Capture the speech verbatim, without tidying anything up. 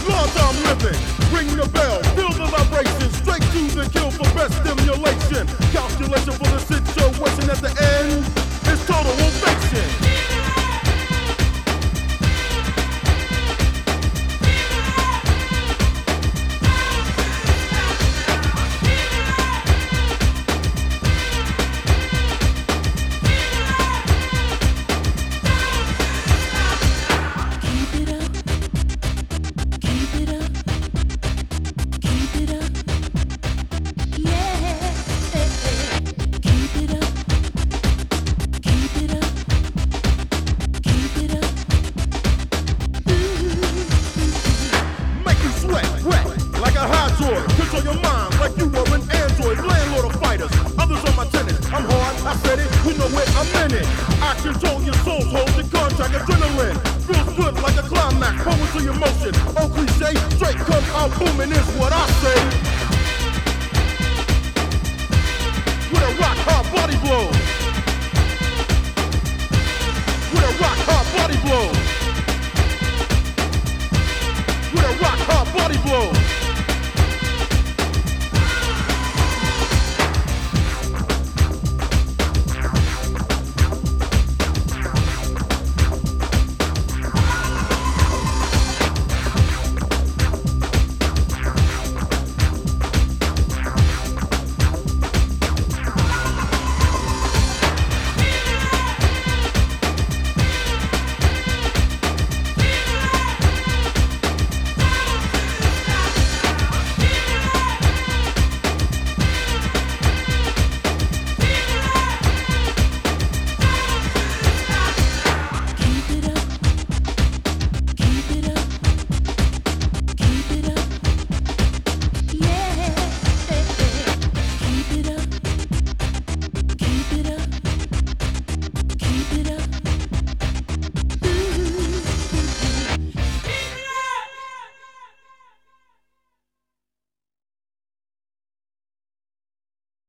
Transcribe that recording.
large I'm living. Ring the bell, feel the vibration. Straight to the kill for best stimulation. Calculation for the situation at the end is total ovation. Control your mind like you were an android, landlord of fighters. Others on my tennis. I'm hard, I said it, you know where I'm in it. I control your soul, hold your contract, adrenaline. Feels good like a climax, poetry emotion. Oh cliche, straight come out booming is what